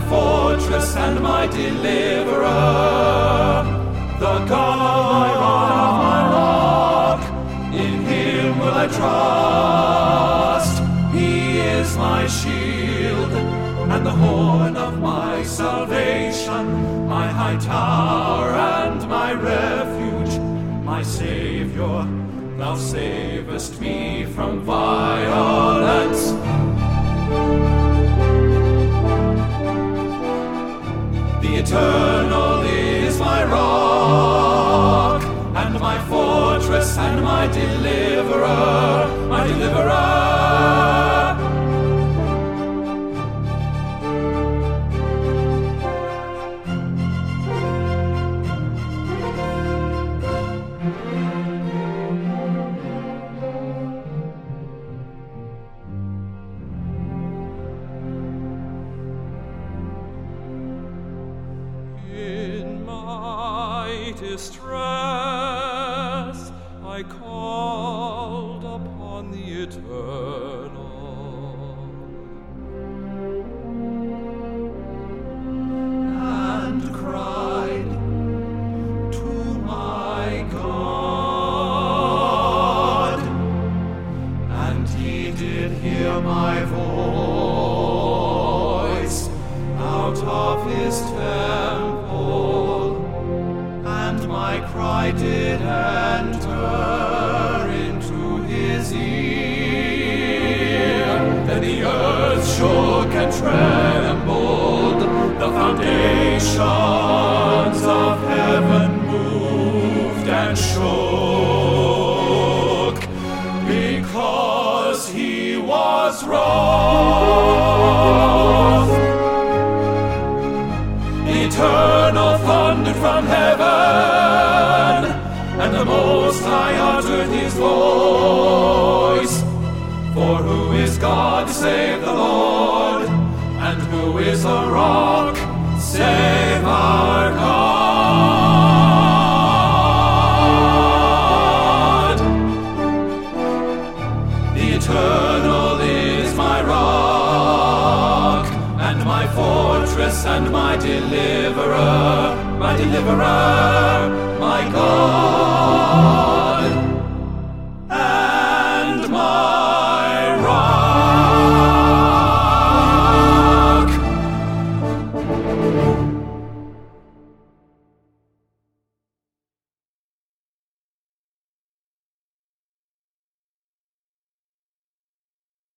fortress and my deliverer, the God of my rock, in him will I trust. He is my shield and the horn of my salvation, my high tower and my refuge, my Savior. Thou savest me from violence. The Eternal is my rock, and my fortress, and my deliverer, my deliverer. In my distress, I called upon the Eternal, and cried to my God, and he did hear my voice out of his temple, and my cry did enter into his ear. Then the earth shook and trembled, the foundations of heaven moved and shook, because he was wroth. The Eternal thundered from heaven, and the Most High uttered his voice. For who is God save the Lord? And who is a rock save our God? The Eternal is my rock, and my fortress, and my deliverer, my God.